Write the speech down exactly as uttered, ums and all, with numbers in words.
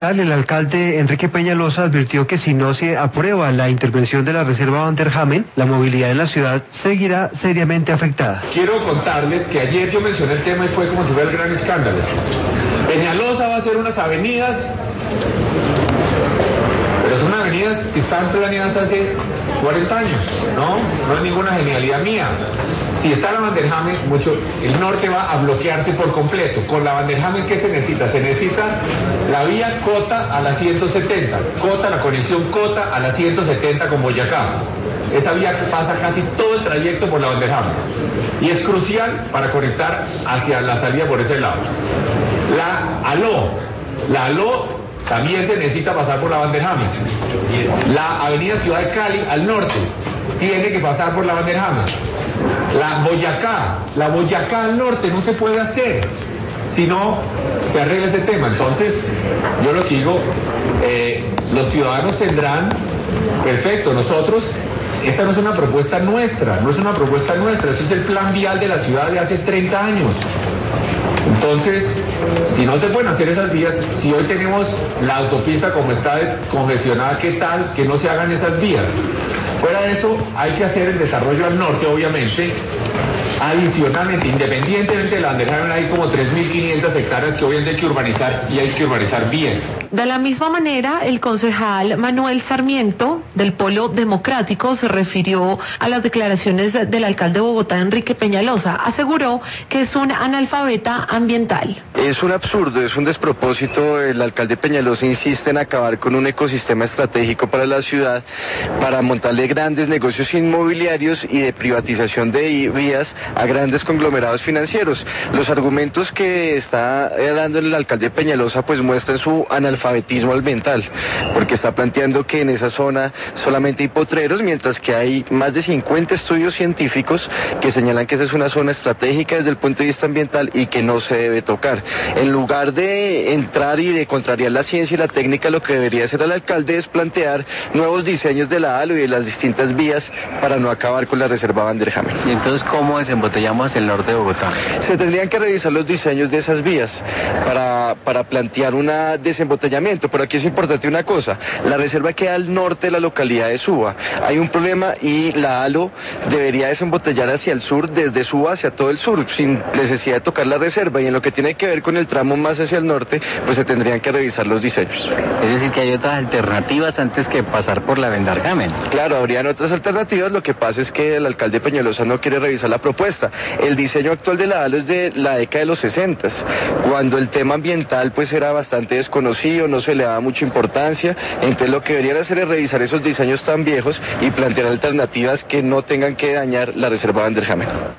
El alcalde Enrique Peñalosa advirtió que si no se aprueba la intervención de la reserva Van der Hamen, la movilidad en la ciudad seguirá seriamente afectada. Quiero contarles que ayer yo mencioné el tema y fue como si fuera el gran escándalo. Peñalosa va a hacer unas avenidas, pero son avenidas que están planeadas hace cuarenta años, ¿no? No es ninguna genialidad mía. Si está la Van der Hamen, mucho, el norte va a bloquearse por completo. Con la Van der Hamen, ¿qué se necesita? Se necesita la vía Cota a la ciento setenta. Cota, la conexión Cota a la ciento setenta con Boyacá. Esa vía que pasa casi todo el trayecto por la Van der Hamen. Y es crucial para conectar hacia la salida por ese lado. La ALO. La ALO también se necesita pasar por la Van der Hamen. La avenida Ciudad de Cali al norte tiene que pasar por la Van der Hamen. La Boyacá, la Boyacá al norte no se puede hacer si no se arregla ese tema. Entonces, yo lo que digo, eh, los ciudadanos tendrán, perfecto, nosotros, esta no es una propuesta nuestra, no es una propuesta nuestra, este es el plan vial de la ciudad de hace treinta años. Entonces, si no se pueden hacer esas vías, si hoy tenemos la autopista como está congestionada, ¿qué tal que no se hagan esas vías? Fuera de eso, hay que hacer el desarrollo al norte, obviamente. Adicionalmente, independientemente de la Van der Hamen, hay como tres mil quinientas hectáreas que obviamente hay que urbanizar y hay que urbanizar bien. De la misma manera, el concejal Manuel Sarmiento, del Polo Democrático, se refirió a las declaraciones del alcalde de Bogotá, Enrique Peñalosa. Aseguró que es un analfabeta ambiental. Es un absurdo, es un despropósito. El alcalde Peñalosa insiste en acabar con un ecosistema estratégico para la ciudad, para montarle grandes negocios inmobiliarios y de privatización de vías a grandes conglomerados financieros. Los argumentos que está dando el alcalde Peñalosa pues muestran su analfabetismo ambiental, porque está planteando que en esa zona solamente hay potreros, mientras que hay más de cincuenta estudios científicos que señalan que esa es una zona estratégica desde el punto de vista ambiental y que no se debe tocar. En lugar de entrar y de contrariar la ciencia y la técnica, lo que debería hacer el alcalde es plantear nuevos diseños de la ALO y de las distintas vías para no acabar con la reserva Van der Hamen. ¿Y entonces cómo desembotellamos el norte de Bogotá? Se tendrían que revisar los diseños de esas vías para, para plantear un desembotellamiento, pero aquí es importante una cosa, la reserva queda al norte de la localidad de Suba, hay un problema y la ALO debería desembotellar hacia el sur, desde Suba hacia todo el sur, sin necesidad de tocar la reserva, y en lo que tiene que ver con el tramo más hacia el norte, pues se tendrían que revisar los diseños. Es decir, que hay otras alternativas antes que pasar por la Van der Hamen. Claro, habrían otras alternativas, lo que pasa es que el alcalde Peñalosa no quiere revisar la propuesta. El diseño actual de la ALO es de la década de los sesenta, cuando el tema ambiental pues era bastante desconocido, no se le daba mucha importancia, entonces lo que deberían hacer es revisar esos diseños tan viejos y plantear alternativas que no tengan que dañar la reserva Van der Hamen.